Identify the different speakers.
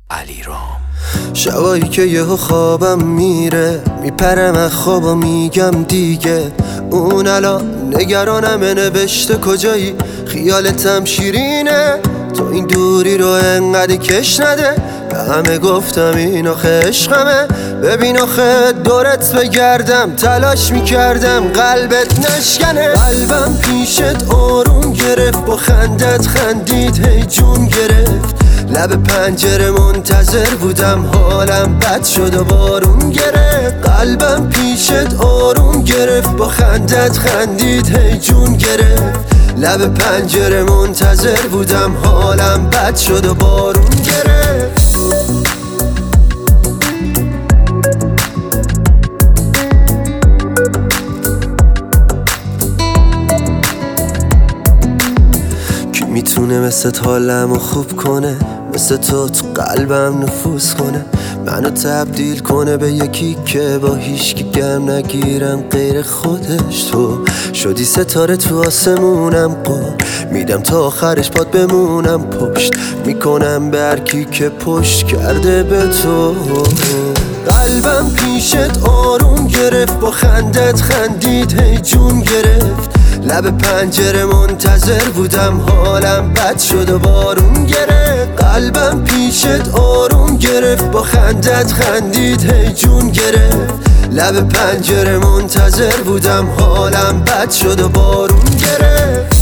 Speaker 1: علیرام.
Speaker 2: شبایی که یهو خوابم میره، میپرم از خواب و میگم دیگه اون الان نگرانمه، نوشته کجایی، خیالتم شیرینه، تو این دوری رو انقدر کش نده، به همه گفتم این آخه عشقمه، ببین آخه دورت بگردم تلاش میکردم قلبت نشکنه، قلبم پیشت آروم گرفت، با خندت خندید هی جون گرفت، لب پنجره منتظر بودم حالم بد شد و بارون گرفت، قلبم پیشت آروم گرفت، با خندت خندید هی جون گرفت، لب پنجره منتظر بودم حالم بد شد و بارون گرفت. کی میتونه مثل حالمو خوب کنه، مثل تو قلبم نفوذ کنه، منو تبدیل کنه به یکی که با هیچکی گرم نگیرم غیر خودش، تو شدی ستاره تو آسمونم، قول میدم تا آخرش باد بمونم، پشت میکنم به هر کی که پشت کرده به تو، قلبم پیشت آروم گرفت، با خندت خندید هی جون گرفت، لب پنجره منتظر بودم حالم بد شد و بارون گرفت، قلبم پیشت آروم گرفت، با خندت خندید هی جون گرفت، لب پنجره منتظر بودم حالم بد شد و بارون گرفت.